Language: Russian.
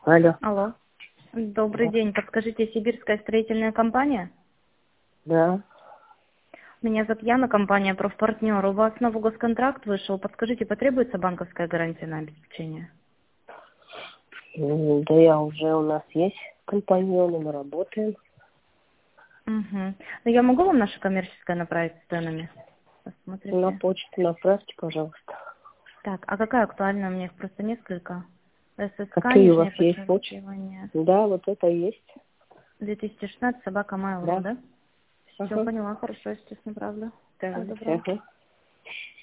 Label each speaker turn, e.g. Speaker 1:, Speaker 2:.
Speaker 1: Алло.
Speaker 2: Алло. Добрый
Speaker 1: Да.
Speaker 2: день. Подскажите, Сибирская строительная компания?
Speaker 1: Да.
Speaker 2: Меня зовут Яна, компания «Профпартнер». У вас новый госконтракт вышел. Подскажите, потребуется банковская гарантия на обеспечение?
Speaker 1: Да я уже у нас есть компаньоны, мы работаем.
Speaker 2: Угу. Ну, я могу вам наше коммерческое направить с ценами?
Speaker 1: На
Speaker 2: Посмотрите.
Speaker 1: почту направьте, пожалуйста.
Speaker 2: Так, а какая актуальная? У меня их просто несколько. ССК,
Speaker 1: Какие у вас
Speaker 2: нижнее
Speaker 1: есть почты?
Speaker 2: подчеркивание.
Speaker 1: Да, вот это есть.
Speaker 2: 2016, собака Mail.ru,
Speaker 1: Да.
Speaker 2: да? Все
Speaker 1: Ага.
Speaker 2: поняла, хорошо, естественно, правда. Всего
Speaker 1: Так,
Speaker 2: доброго.
Speaker 1: ага.